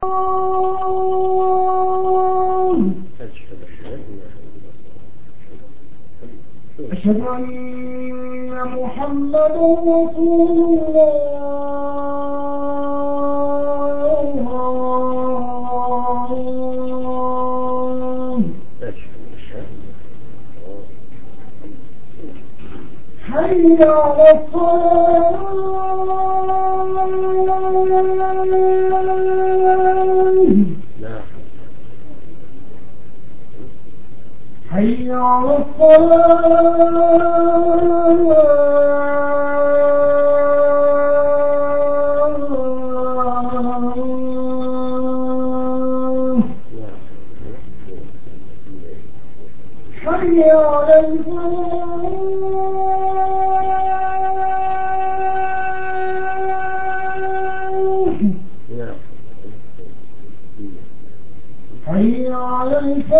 أشهد أن محمدا رسول الله. حي على الصلاة. حي على الصلاة. حي على الفلاح. حي على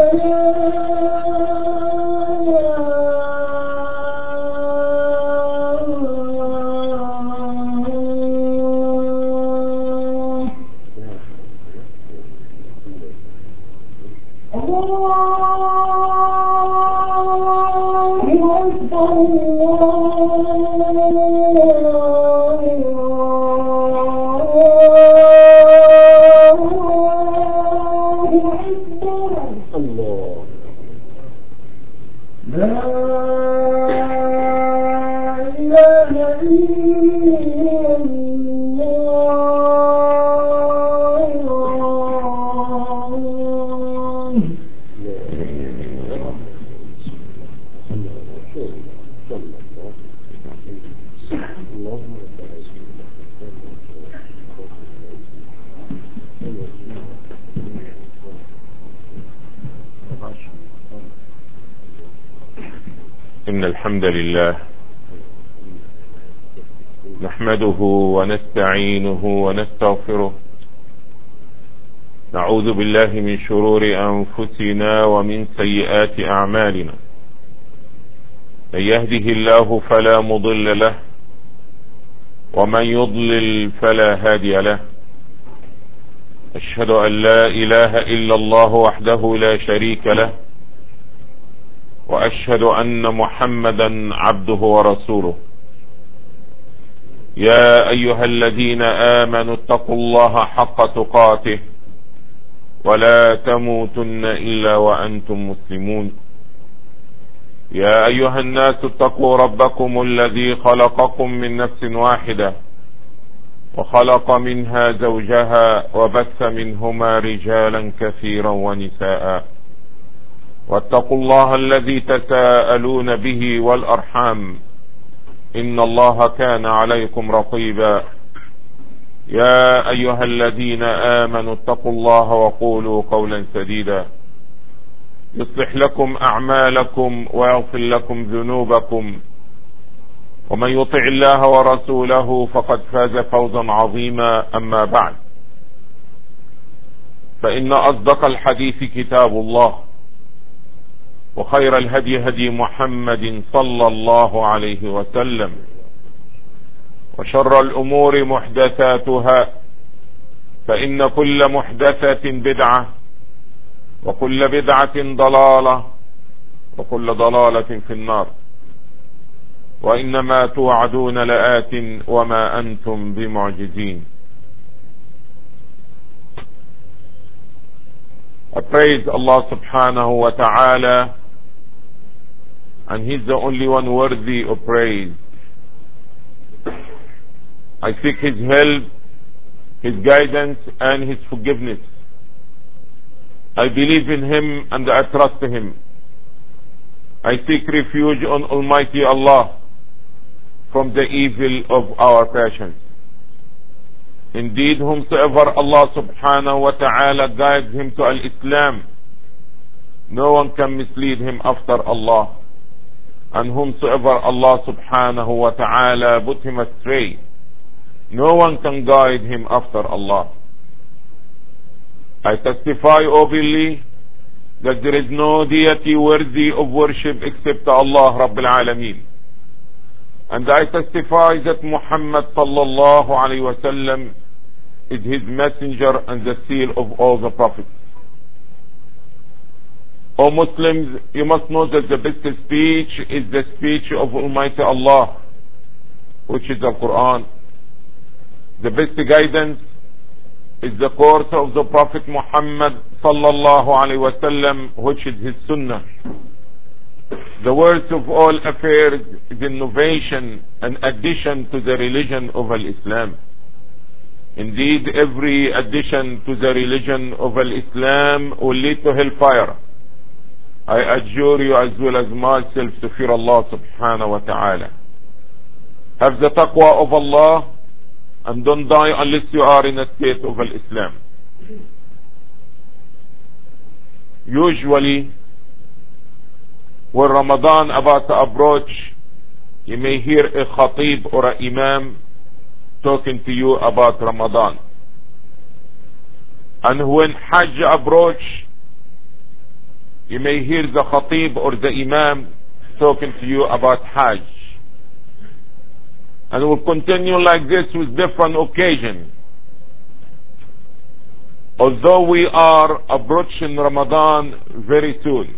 إن الحمد لله نحمده ونستعينه ونستغفره، نعوذ بالله من شرور أنفسنا ومن سيئات أعمالنا، من يهده الله فلا مضل له ومن يضلل فلا هادي له. أشهد أن لا إله إلا الله وحده لا شريك له، وأشهد أن محمدا عبده ورسوله. يا أيها الذين آمنوا اتقوا الله حق تقاته ولا تموتن إلا وأنتم مسلمون. يا أيها الناس اتقوا ربكم الذي خلقكم من نفس واحدة وخلق منها زوجها وبث منهما رجالا كثيرا ونساء، واتقوا الله الذي تساءلون به والأرحام إن الله كان عليكم رقيبا. يا أيها الذين آمنوا اتقوا الله وقولوا قولا سديدا يصلح لكم أعمالكم ويغفر لكم ذنوبكم، ومن يطع الله ورسوله فقد فاز فوزا عظيما. أما بعد، فإن أصدق الحديث كتاب الله، وخير الهدي هدي محمد صلى الله عليه وسلم، وشر الأمور محدثاتها، فإن كل محدثة بدعة، وكل بدعة ضلالة، وكل ضلالة في النار. وإنما توعدون لآت وما أنتم بمعجزين. I praise Allah subhanahu wa ta'ala, and He's the only one worthy of praise. I seek His help, His guidance, and His forgiveness. I believe in Him and I trust Him. I seek refuge on Almighty Allah from the evil of our passions. Indeed, whomsoever Allah subhanahu wa ta'ala guides him to al-Islam, no one can mislead him after Allah. And whomsoever Allah subhanahu wa ta'ala put him astray, no one can guide him after Allah. I testify openly that there is no deity worthy of worship except Allah Rabbil Alameen. And I testify that Muhammad sallallahu alayhi wa sallam is his messenger and the seal of all the prophets. O Muslims, you must know that the best speech is the speech of Almighty Allah, which is the Quran. The best guidance is the course of the Prophet Muhammad sallallahu alaihi wasallam, which is his Sunnah. The worst of all affairs is innovation and addition to the religion of Islam. Indeed, every addition to the religion of Islam will lead to hellfire. I adjure you as well as myself to fear Allah subhanahu wa ta'ala. Have the taqwa of Allah and don't die unless you are in a state of Islam. Usually, when Ramadan about to approach, you may hear a khatib or an imam talking to you about Ramadan. And when Hajj approach, you may hear the khatib or the imam talking to you about Hajj. And we'll continue like this with different occasions. Although we are approaching Ramadan very soon,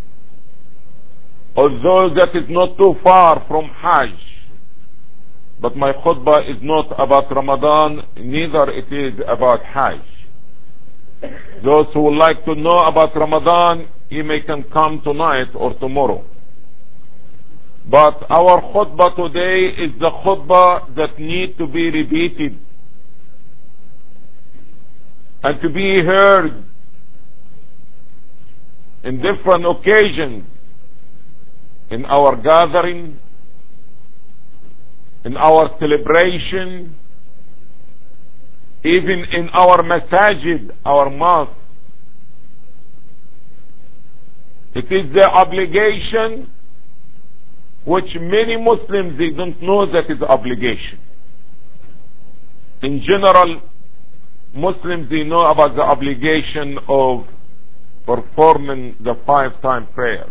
although that is not too far from Hajj, but my khutbah is not about Ramadan, neither it is about Hajj. Those who would like to know about Ramadan, you may can come tonight or tomorrow. But our khutbah today is the khutbah that need to be repeated and to be heard in different occasions, in our gathering, in our celebration, even in our masajid, our mosque. It is the obligation which many Muslims, they don't know that is obligation. In general, Muslims, they know about the obligation of performing the 5-time prayer.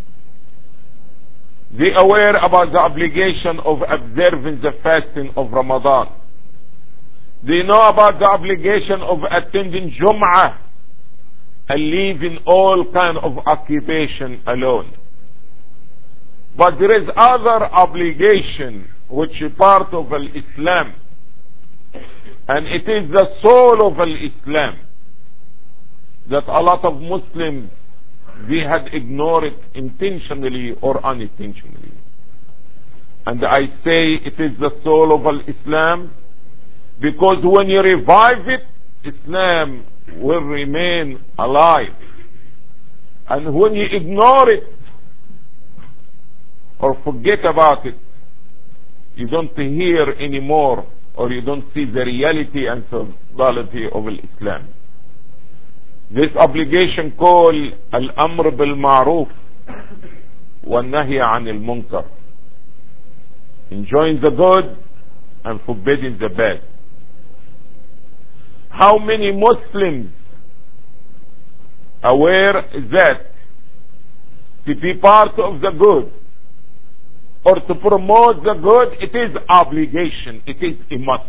They are aware about the obligation of observing the fasting of Ramadan. They know about the obligation of attending Jum'ah and leaving all kind of occupation alone. But there is other obligation which is part of Islam, and it is the soul of Islam that a lot of Muslims, they had ignored it intentionally or unintentionally. And I say it is the soul of Islam because when you revive it, Islam will remain alive. And when you ignore it or forget about it, you don't hear anymore, or you don't see the reality and totality of Islam. This obligation called Al-Amr bil-Ma'ruf wa-Nahy anil Munkar, enjoying the good and forbidding the bad. How many Muslims aware that to be part of the good or to promote the good, it is obligation, it is a must?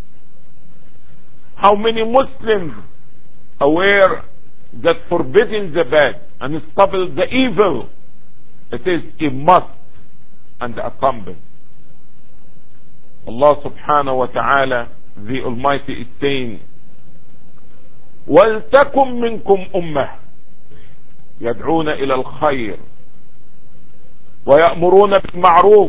How many Muslims aware that forbidding the bad and stopping the evil, it is a must and a command? Allah subhanahu wa ta'ala, the Almighty, is saying, وَلْتَكُمْ مِنْكُمْ أُمَّةٌ يَدْعُونَ إِلَى الْخَيْرِ ويأمرون بالمعروف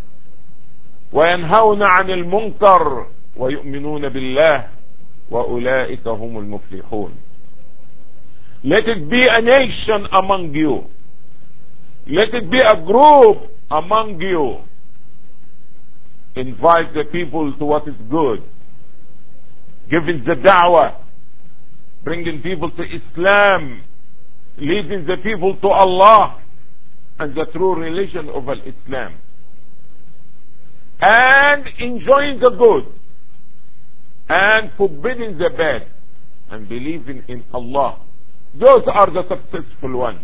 وينهون عن المنكر ويؤمنون بالله وأولئك هم المفلحون. Let it be a nation among you. Let it be a group among you. Invite the people to what is good. Giving the da'wah. Bringing people to Islam. Leading the people to Allah and the true religion of Islam, and enjoying the good and forbidding the bad and believing in Allah. Those are the successful ones.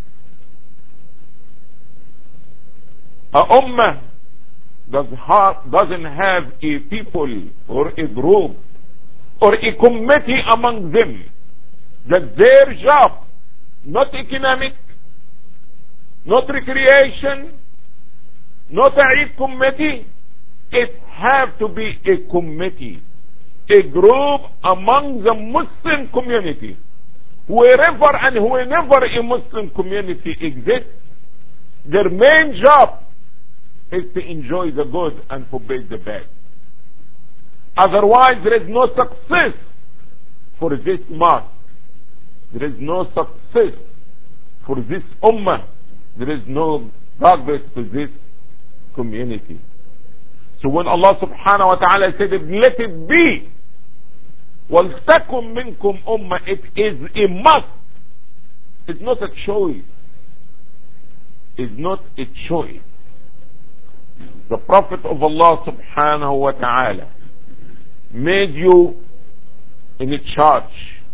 A ummah doesn't have a people or a group or a committee among them that their job, not economic, not recreation, not a Eid committee, it have to be a committee, a group among the Muslim community. Wherever and whenever a Muslim community exists, their main job is to enjoy the good and forbid the bad. Otherwise, there is no success for this mosque. There is no success for this ummah. There is no progress to this community. So when Allah subhanahu wa ta'ala said, let it be, وَلْتَكُمْ مِنْكُمْ أُمَّةً, it is a must. It's not a choice. It's not a choice. The Prophet of Allah subhanahu wa ta'ala made you in a charge.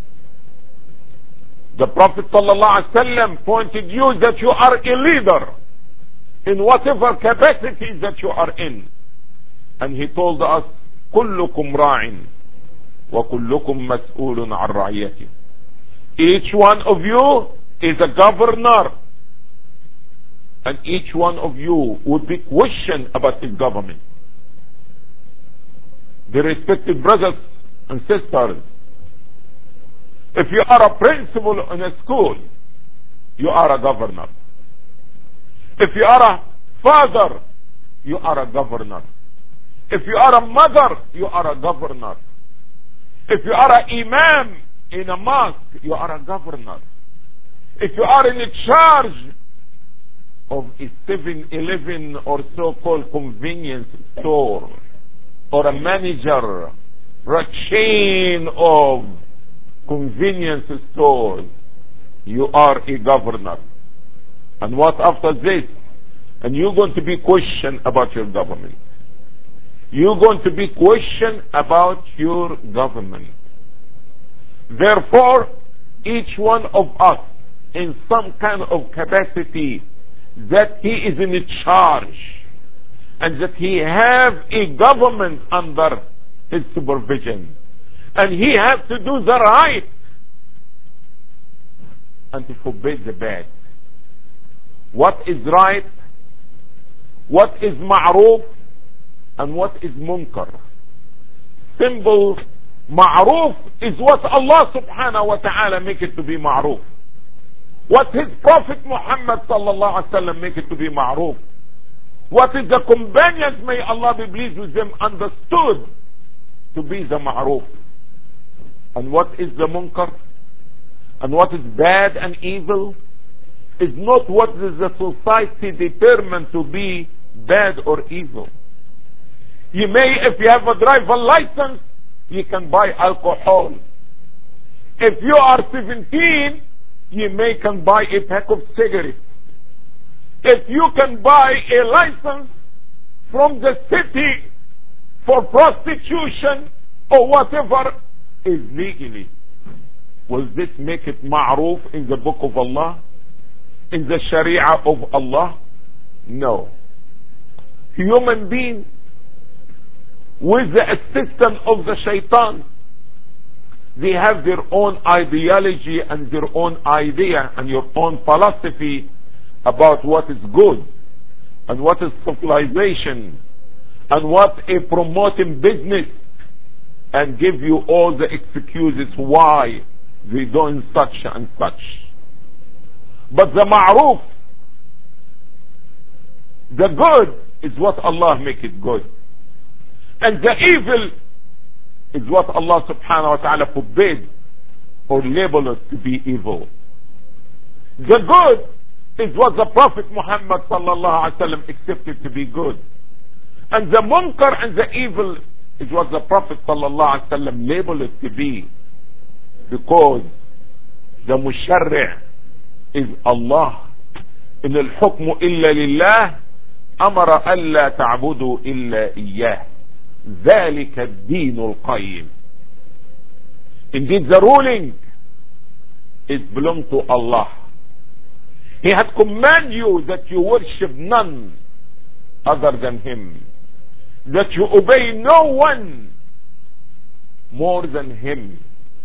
The Prophet sallallahu alaihi wasallam pointed you that you are a leader in whatever capacity that you are in. And he told us, كُلُّكُمْ رَاعٍ وَكُلُّكُمْ مَسْئُولٌ عَنْ رَعِيَّتِهِ. Each one of you is a governor, and each one of you would be questioned about his government. The respected brothers and sisters, if you are a principal in a school, you are a governor. If you are a father, you are a governor. If you are a mother, you are a governor. If you are an imam in a mosque, you are a governor. If you are in charge of a 7-Eleven or so-called convenience store, or a manager for a chain of convenience stores, you are a governor. And what after this? And you're going to be questioned about your government. You're going to be questioned about your government. Therefore, each one of us in some kind of capacity that he is in charge and that he have a government under his supervision, and he has to do the right and to forbid the bad. What is right, what is ma'ruf, and what is munkar. Simple. Ma'ruf is what Allah subhanahu wa ta'ala make it to be ma'ruf. What his Prophet Muhammad sallallahu alaihi wasallam make it to be ma'ruf. What is the companions, may Allah be pleased with them, understood to be the ma'ruf. And what is the munkar, and what is bad and evil, is not what is the society determined to be bad or evil. You may, if you have a driver license, you can buy alcohol. If you are 17, you may can buy a pack of cigarettes. If you can buy a license from the city for prostitution or whatever is legally, will this make it ma'ruf in the book of Allah? In the sharia of Allah? No. Human beings, with the assistance of the shaitan, they have their own ideology and their own idea and your own philosophy about what is good and what is civilization and what a promoting business, and give you all the excuses why they doing such and such. But the ma'ruf, the good, is what Allah make it good. And the evil is what Allah subhanahu wa ta'ala forbid or label it to be evil. The good is what the Prophet Muhammad sallallahu alaihi wasallam accepted to be good. And the munkar and the evil is what the Prophet sallallahu alaihi wasallam labeled it to be. Because the musharri' is Allah. In al-hukmu illa lillah, amara alla ta'budu illa iyyah. ذلك الدين القيم. Indeed, the ruling is belong to Allah. He has commanded you that you worship none other than Him, that you obey no one more than him.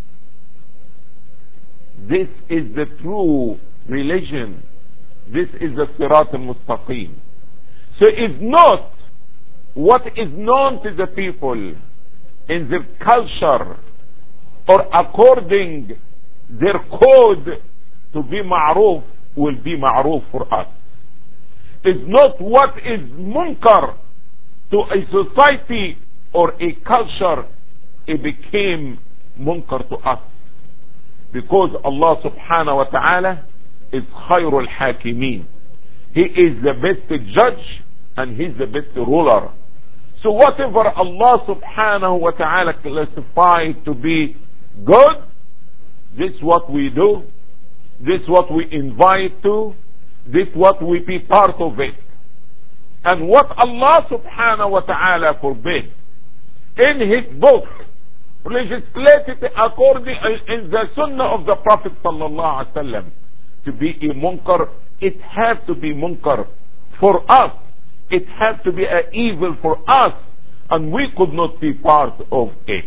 This is the true religion. This is the Sirat al-Mustaqim. So it's not what is known to the people in their culture or according their code to be ma'ruf will be ma'ruf for us. It's not what is munkar to a society or a culture, it became munkar to us. Because Allah subhanahu wa ta'ala is khayrul hakimin. He is the best judge and He's the best ruler. So whatever Allah subhanahu wa ta'ala classified to be good, this is what we do, this is what we invite to, this is what we be part of it. And what Allah subhanahu wa ta'ala forbid in His book, legislated according in the sunnah of the Prophet sallallahu alaihi wasallam to be a munkar, it has to be munkar for us. It has to be an evil for us, and we could not be part of it.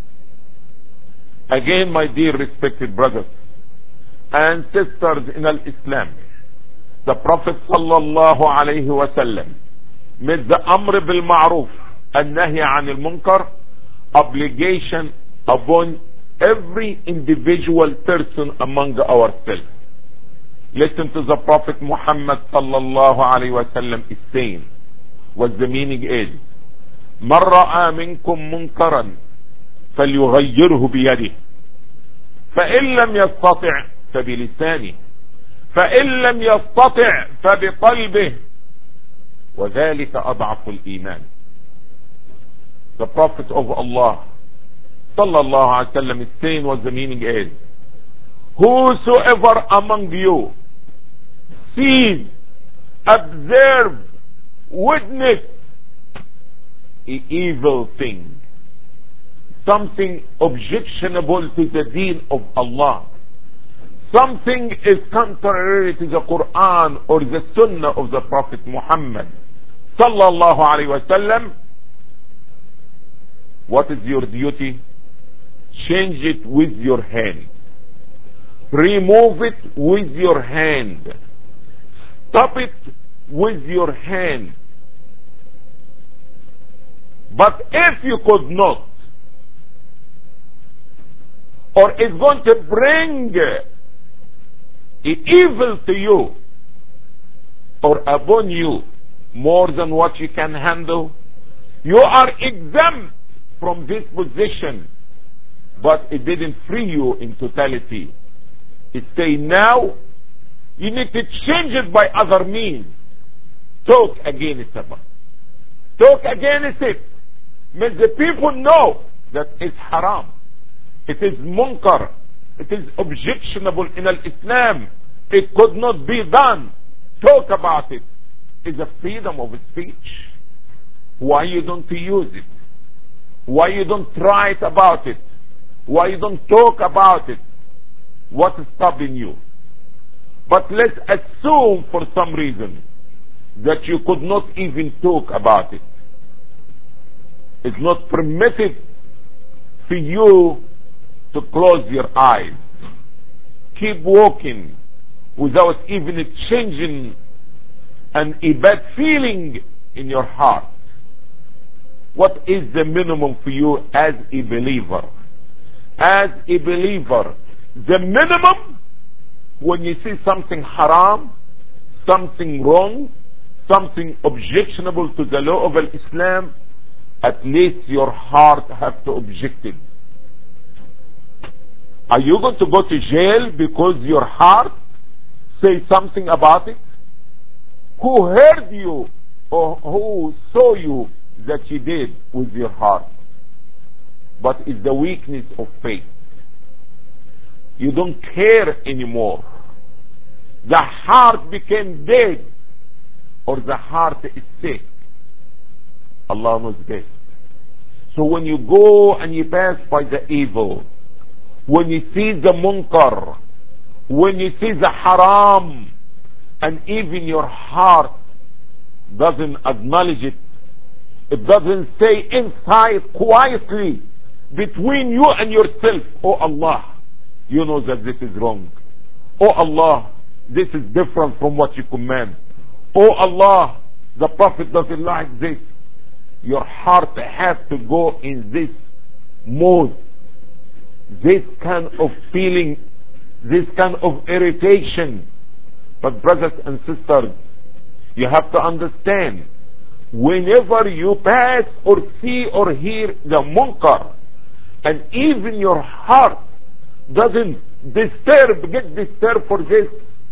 Again, my dear respected brothers and sisters in Islam, the Prophet sallallahu alaihi wasallam made the amr bil ma'ruf and nahy anil munkar obligation upon every individual person among ourselves. Listen to the Prophet Muhammad sallallahu alayhi wa sallam is saying, what the meaning is, مَنْ رَأَى مِنْكُمْ مُنْكَرًا فَلْيُغَيِّرْهُ بِيَدِهِ فَإِنْ لَمْ يَسْتَطِعْ فَبِلِسَانِهِ فَإِنْ لَمْ يَسْتَطِعْ فَبِقَلْبِهِ وَذَلِكَ أَضْعَفُ الْإِيمَانِ. The Prophet of Allah sallallahu alayhi wa sallam is saying what the meaning is, whosoever among you sees, observe, witness an evil thing, something objectionable to the deen of Allah, something is contrary to the Quran or the Sunnah of the Prophet Muhammad sallallahu alaihi wasallam, what is your duty? Change it with your hand. Remove it with your hand. Stop it with your hand. But if you could not, or it's going to bring evil to you or upon you more than what you can handle, you are exempt from this position, but it didn't free you in totality. It say now you need to change it by other means. Talk against it. Talk against it. Make the people know that it's haram. It is munkar. It is objectionable in Islam. It could not be done. Talk about it. It's a freedom of speech. Why you don't use it? Why you don't write about it? Why you don't talk about it? What is stopping you? But let's assume for some reason that you could not even talk about it. It's not permitted for you to close your eyes. Keep walking without even changing a bad feeling in your heart. What is the minimum for you as a believer? As a believer, the minimum, when you see something haram, something wrong, something objectionable to the law of Islam, at least your heart has to object it. Are you going to go to jail because your heart say something about it? Who heard you or who saw you that you did with your heart? But it's the weakness of faith. You don't care anymore. The heart became dead, or the heart is sick. Allah knows best. So when you go and you pass by the evil, when you see the munkar, when you see the haram, and even your heart doesn't acknowledge it, it doesn't say inside quietly, between you and yourself. Oh Allah, you know that this is wrong. Oh Allah, this is different from what you command. Oh Allah, the Prophet doesn't like this. Your heart has to go in this mode, this kind of feeling, this kind of irritation. But brothers and sisters, you have to understand, whenever you pass or see or hear the munkar, and even your heart doesn't get disturbed for this,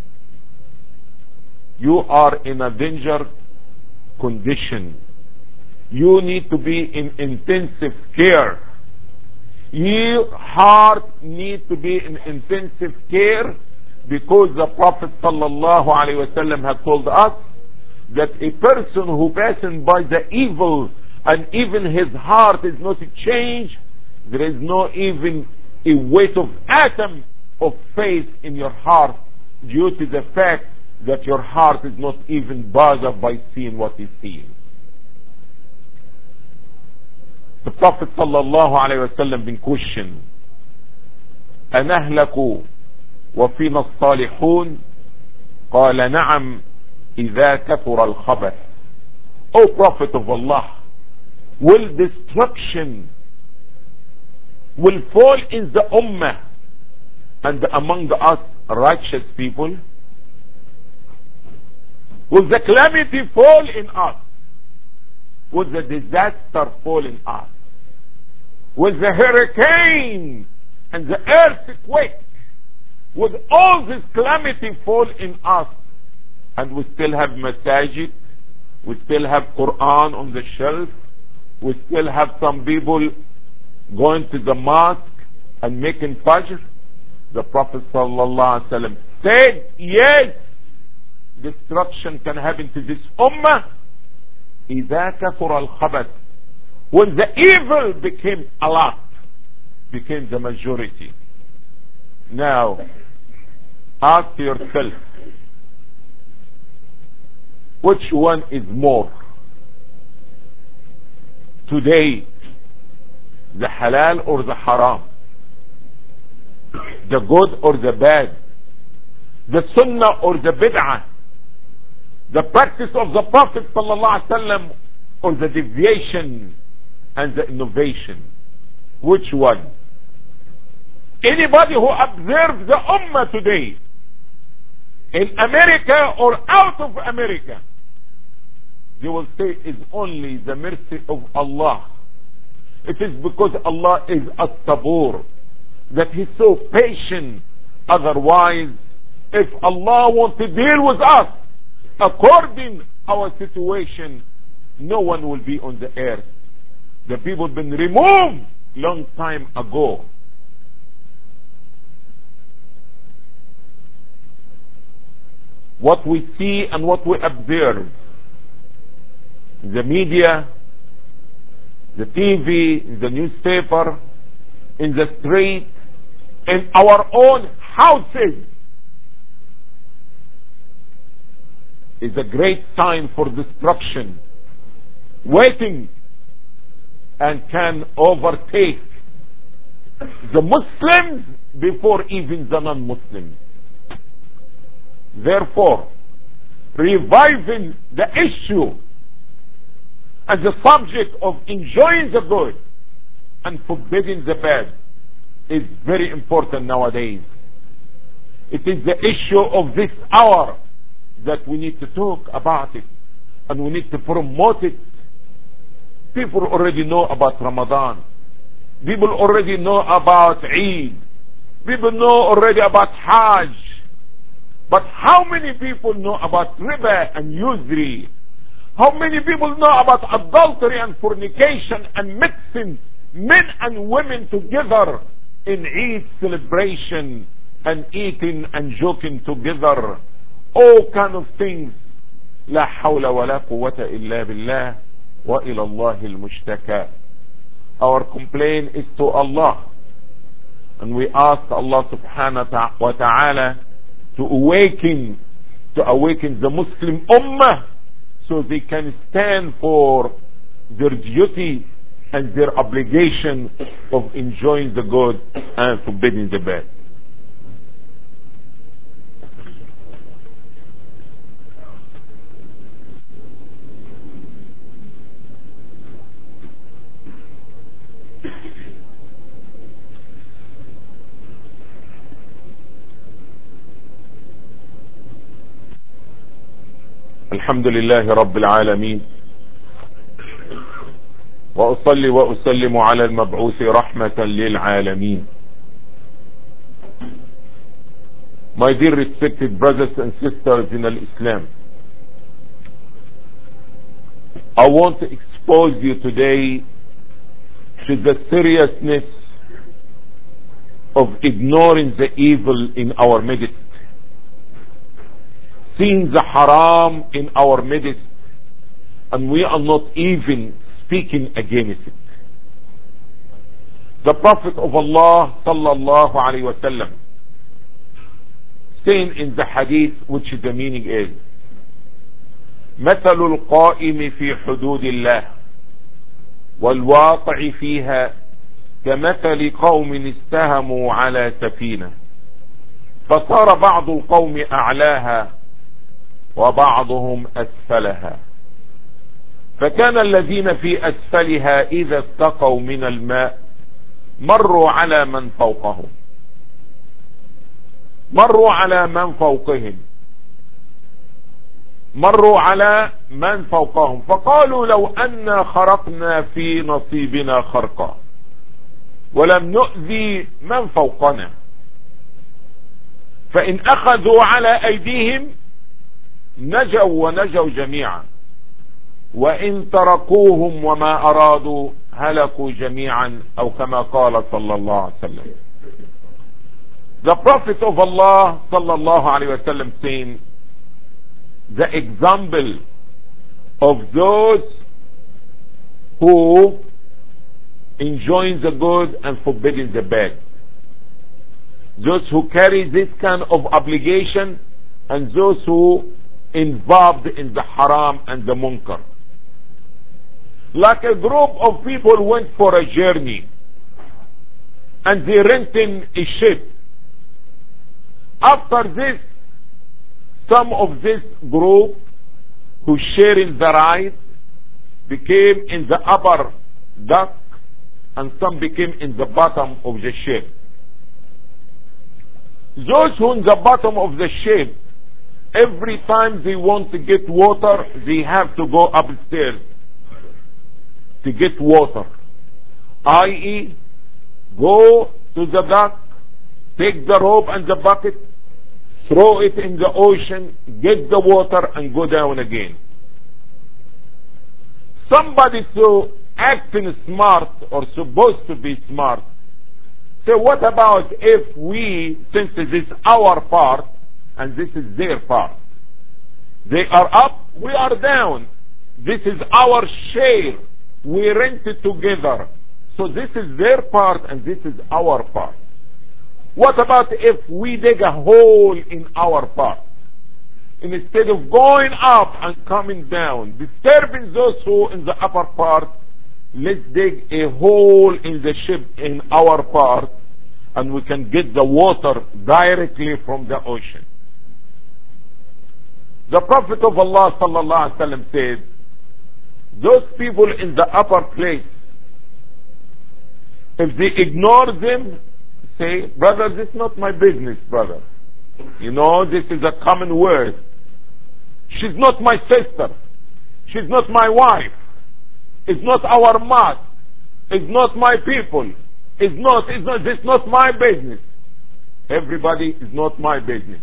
you are in a danger condition. You need to be in intensive care. Your heart needs to be in intensive care, because the Prophet sallallahu alaihi wasallam has told us that a person who passes by the evil and even his heart is not changed, there is no even a weight of atom of faith in your heart, due to the fact that your heart is not even bothered by seeing what is seen. The Prophet sallallahu alayhi wa sallam been questioned, أنهلك وفينا الصالحون؟ قال نعم إذا كثر الخبث. O Prophet of Allah, will destruction will fall in the ummah and among us righteous people? Will the calamity fall in us? Will the disaster fall in us? Will the hurricane and the earthquake, would all this calamity fall in us, and we still have masajid, we still have Quran on the shelf, we still have some people going to the mosque and making fajr? The Prophet sallallahu alaihi wasallam said, yes, destruction can happen to this ummah إذا كثر الخبث, when the evil became a lot, became the majority. Now ask yourself, which one is more today, the halal or the haram, the good or the bad, the sunnah or the bid'ah, the practice of the Prophet sallallahu alaihi wasallam or the deviation and the innovation? Which one? Anybody who observes the ummah today, in America or out of America, they will say it's only the mercy of Allah. It is because Allah is as-sabur, that He's so patient. Otherwise, if Allah wants to deal with us according our situation, no one will be on the earth. The people have been removed long time ago. What we see and what we observe, the media, the TV, the newspaper, in the street, in our own houses, is a great sign for destruction, waiting and can overtake the Muslims before even the non-Muslims. Therefore, reviving the issue and the subject of enjoying the good and forbidding the bad is very important nowadays. It is the issue of this hour that we need to talk about it, and we need to promote it. People already know about Ramadan. People already know about Eid. People know already about Hajj. But how many people know about riba and usury? How many people know about adultery and fornication and mixing men and women together in Eid celebration and eating and joking together? All kind of things. لا حول ولا قوة إلا بالله وإلى الله المشتكى. Our complaint is to Allah, and we ask Allah subhanahu wa ta'ala to awaken the Muslim ummah, so they can stand for their duty and their obligation of enjoying the good and forbidding the bad. الحمد لله رب العالمين وأصلي وأسلم على المبعوث رحمة للعالمين. My dear respected brothers and sisters in Islam, I want to expose you today to the seriousness of ignoring the evil in our midst, seeing the haram in our midst, and we are not even speaking against it. The Prophet of Allah sallallahu alaihi wasallam saying in the hadith, which the meaning is, مثل القائم في حدود الله والواقع فيها كمثل قوم استهموا على سفينة فصار بعض القوم أعلاها وبعضهم أسفلها فكان الذين في أسفلها إذا استقوا من الماء مروا على من فوقهم مروا على من فوقهم فقالوا لو أن خرقنا في نصيبنا خرقا ولم نؤذي من فوقنا فإن أخذوا على أيديهم نجوا جميعا وإن تركوهم وما أرادوا هلكوا جميعا أو كما قال صلى الله عليه وسلم. The Prophet of Allah sallallahu alaihi wasallam saying, the example of those who enjoy the good and forbidding the bad, those who carry this kind of obligation, and those who involved in the haram and the munkar. Like a group of people went for a journey and they rented a ship. After this, some of this group who sharing the ride became in the upper deck and some became in the bottom of the ship. Those who in the bottom of the ship, every time they want to get water, they have to go upstairs to get water, i.e. go to the dock, take the rope and the bucket, throw it in the ocean, get the water and go down again. Somebody so acting smart or supposed to be smart, say, what about if we, since this is our part and this is their part, they are up, we are down, this is our share, we rent it together, so this is their part and this is our part. What about if we dig a hole in our part? And instead of going up and coming down, disturbing those who in the upper part, let's dig a hole in the ship in our part and we can get the water directly from the ocean. The Prophet of Allah sallallahu alaihi wasallam said, those people in the upper place, if they ignore them, say, brother, this is not my business, brother. You know, this is a common word. She's not my sister. She's not my wife. It's not our mosque. It's not my people. This is not my business. Everybody is not my business.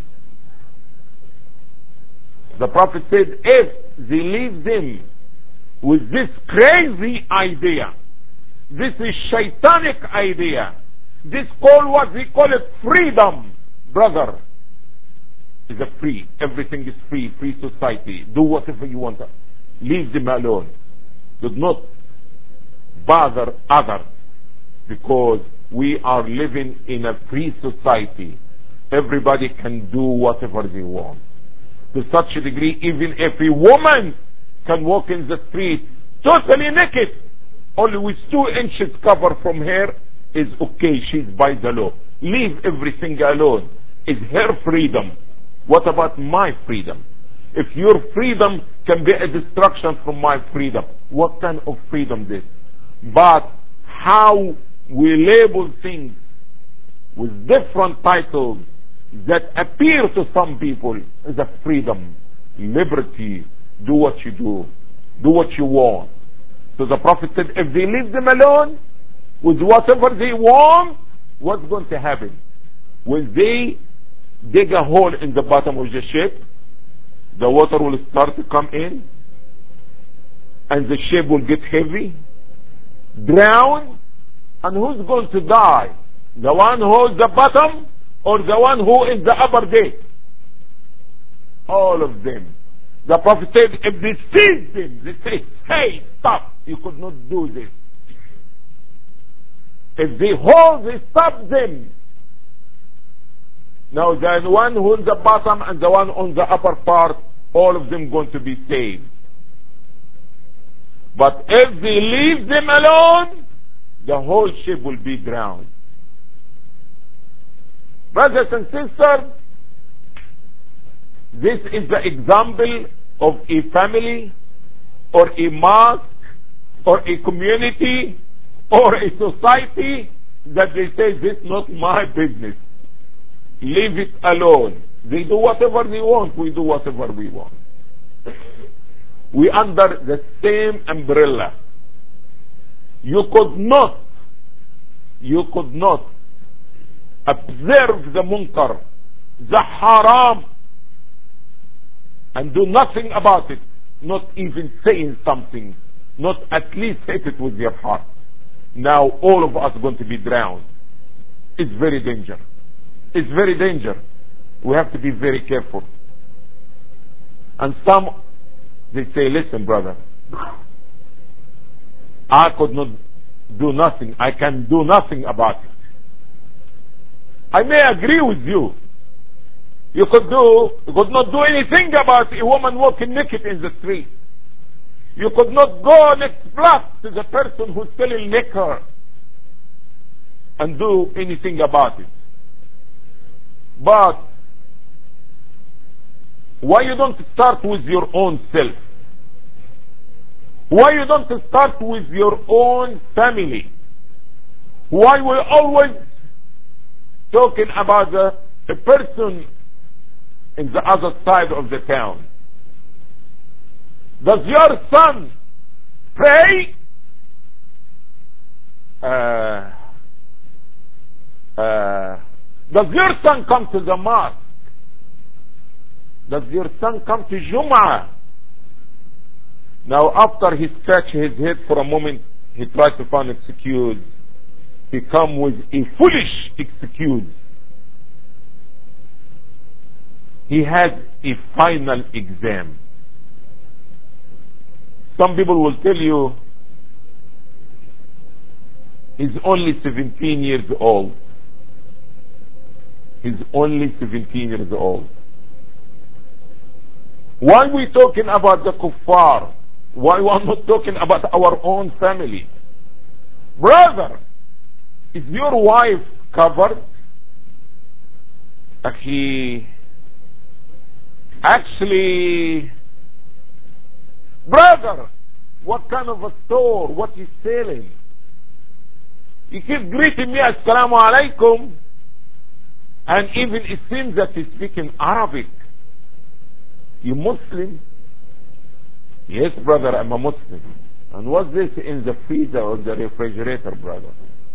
The Prophet said, if they leave them with this crazy idea, this is shaitanic idea, this call what we call it freedom, brother, is a free, everything is free society, do whatever you want, leave them alone, do not bother others, because we are living in a free society. Everybody can do whatever they want, to such a degree even if a woman can walk in the street totally naked only with 2 inches cover from her is okay. She's by the law. Leave everything alone. It's her freedom. What about my freedom? If your freedom can be a distraction from my freedom, what kind of freedom this? But how we label things with different titles that appear to some people as a freedom, liberty, do what you do what you want. So the Prophet said, if they leave them alone with whatever they want, what's going to happen? When they dig a hole in the bottom of the ship, the water will start to come in, and the ship will get heavy, drown, and who's going to die? The one who holds the bottom, or the one who is the upper deck? All of them. The Prophet said, if they seize them, they say, hey, stop, you could not do this. If they hold, they stop them. Now the one who on the bottom and the one on the upper part, all of them going to be saved. But if they leave them alone, the whole ship will be drowned. Brothers and sisters, this is the example of a family or a mosque or a community or a society that they say, this is not my business. Leave it alone. They do whatever they want, we do whatever we want. We under the same umbrella. You could not observe the munkar, the haram, and do nothing about it, not even saying something, not at least hate it with your heart. Now all of us are going to be drowned. It's very dangerous. It's very dangerous. We have to be very careful. And some, they say, listen brother, I could not do nothing. I can do nothing about it. I may agree with you. You could not do anything about a woman walking naked in the street. You could not go next block to the person who's selling liquor and do anything about it. But why you don't start with your own self? Why you don't start with your own family? Why we always talking about the person in the other side of the town? Does your son pray? Does your son come to the mosque? Does your son come to Jum'ah? Now after he scratched his head for a moment, he tried to find an excuse. He come with a foolish excuse. He had a final exam. Some people will tell you he's only 17 years old. He's only 17 years old. Why are we talking about the kuffar? Why we are not talking about our own family? Brother, is your wife covered? Actually, brother, what kind of a store? What is selling? You keep greeting me, Assalamu alaikum, and even it seems that he's speaking Arabic. You Muslim? Yes, brother, I'm a Muslim. And what's this in the freezer or the refrigerator, brother?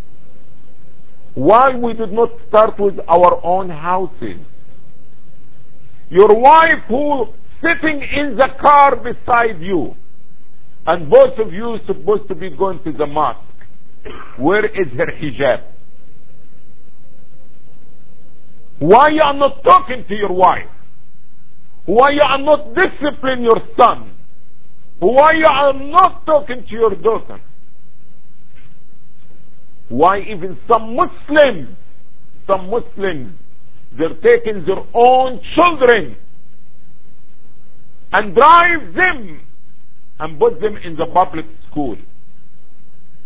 Why we did not start with our own houses? Your wife who sitting in the car beside you, and both of you supposed to be going to the mosque. Where is her hijab? Why you are not talking to your wife? Why you are not disciplining your son? Why you are not talking to your daughter? Why even some Muslims, they're taking their own children and drive them and put them in the public school.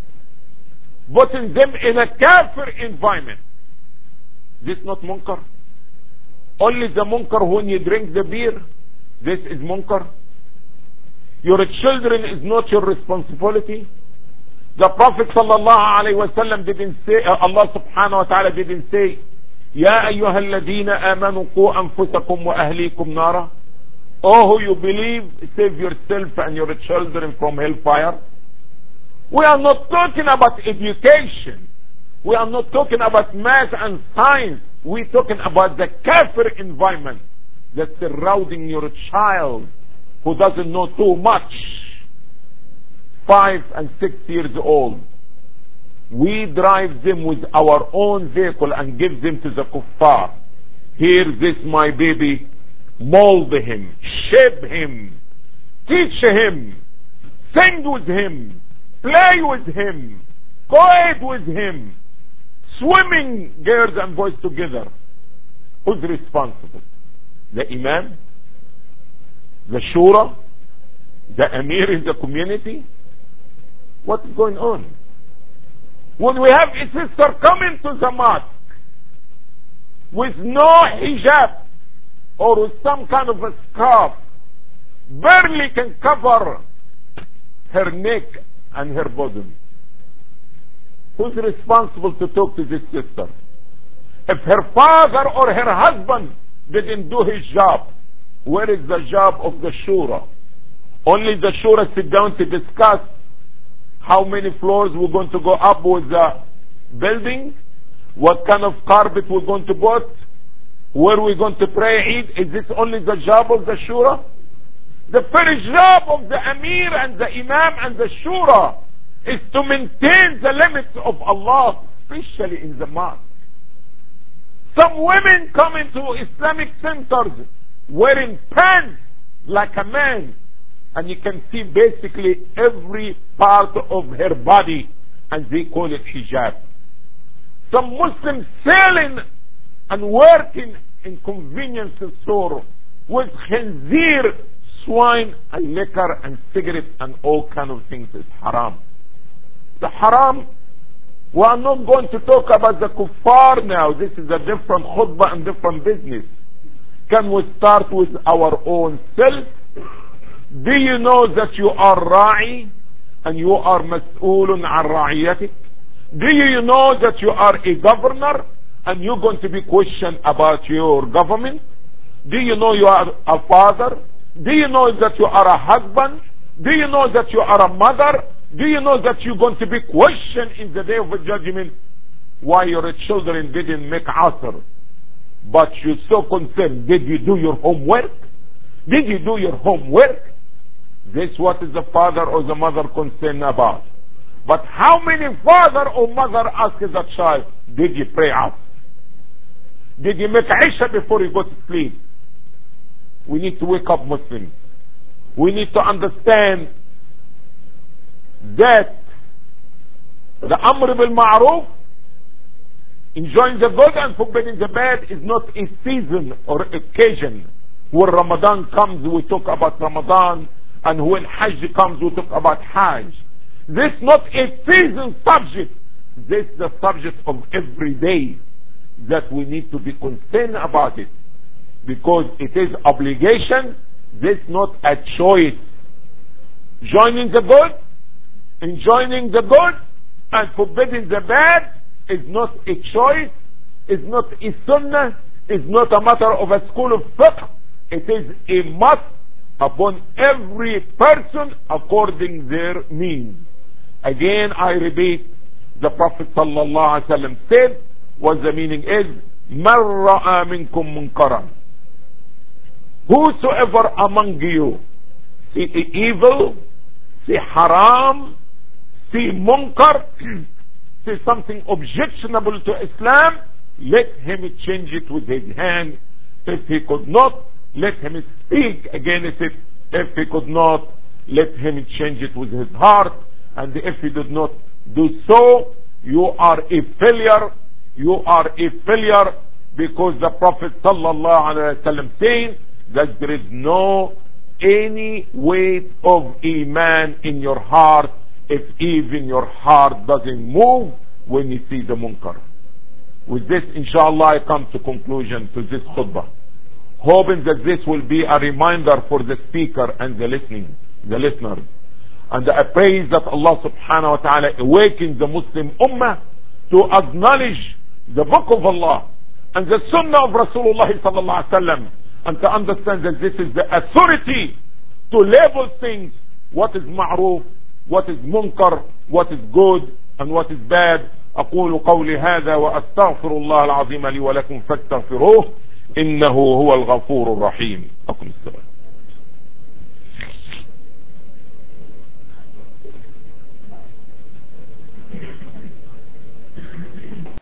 putting them in a kafir environment. This not munkar? Only the munkar when you drink the beer, this is munkar. Your children is not your responsibility. The Prophet sallallahu alaihi wasallam didn't say, Allah subhanahu wa ta'ala didn't say, Ya ayyuha alladhina amanu qu anfusakum wa ahlikum nara. Oh, who you believe, save yourself and your children from hellfire. We are not talking about education. We are not talking about math and science. We're talking about the kafir environment that's surrounding your child who doesn't know too much. 5 and 6 years old. We drive them with our own vehicle and give them to the kuffar. Here, this my baby. Mold him, shape him, teach him, sing with him, play with him, co-ed with him, swimming girls and boys together. Who's responsible? The imam? The shura? The emir in the community? What is going on? When we have a sister coming to the mosque with no hijab or with some kind of a scarf, barely can cover her neck and her bosom, who's responsible to talk to this sister? If her father or her husband didn't do his job, where is the job of the shura? Only the shura sit down to discuss how many floors we're going to go up with the building, what kind of carpet we're going to put, where we're going to pray Eid. Is this only the job of the shura? The first job of the emir and the imam and the shura is to maintain the limits of Allah, especially in the mosque. Some women come into Islamic centers wearing pants like a man, and you can see basically every part of her body, and they call it hijab. Some Muslims selling and working in convenience store with khinzir, swine and liquor and cigarettes and all kind of things is haram. The haram, we are not going to talk about the kuffar now. This is a different khutbah and different business. Can we start with our own self? Do you know that you are ra'i and you are mas'ulun an ra'iyatik? Do you know that you are a governor and you're going to be questioned about your government? Do you know you are a father? Do you know that you are a husband? Do you know that you are a mother? Do you know that you're going to be questioned in the day of judgment why your children didn't make asr? But you're so concerned. Did you do your homework? Did you do your homework? This what is the father or the mother concerned about. But how many father or mother ask the child, did you pray out? Did you make Isha before you go to sleep? We need to wake up Muslims. We need to understand that the Amr bil Ma'ruf, enjoying the good and forbidding the bad, is not a season or occasion. When Ramadan comes, we talk about Ramadan, and when Hajj comes, we talk about Hajj. This is not a season subject. This is the subject of every day that we need to be concerned about it, because it is obligation. This is not a choice. Joining the good, enjoying the good, and forbidding the bad is not a choice, is not a sunnah, is not a matter of a school of fiqh. It is a must upon every person according their means. Again, I repeat, the Prophet sallallahu alaihi wasallam said, what the meaning is, مَنْ رَأَى مِنْكُمْ مُنْكَرًا. Whosoever among you see evil, see haram, see munkar, see something objectionable to Islam, let him change it with his hand. If he could not, let him speak against it. If he could not, let him change it with his heart. And if he did not do so, you are a failure. You are a failure, because the Prophet sallallahu alaihi wasallam saying that there is no any weight of iman in your heart if even your heart doesn't move when you see the munkar. With this, inshallah, I come to conclusion to this khutbah, hoping that this will be a reminder for the speaker and the listeners. And I pray that Allah subhanahu wa ta'ala awakens the Muslim ummah to acknowledge the book of Allah and the sunnah of Rasulullah sallallahu alaihi wasallam, and to understand that this is the authority to label things, what is ma'ruf, what is munkar, what is good and what is bad. أقول قولي هذا وأستغفر الله العظيم لي ولكم فاستغفروه إنه هو الغفور الرحيم. أقم الصلاة.